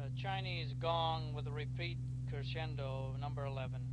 Chinese gong with a repeat crescendo, number 11.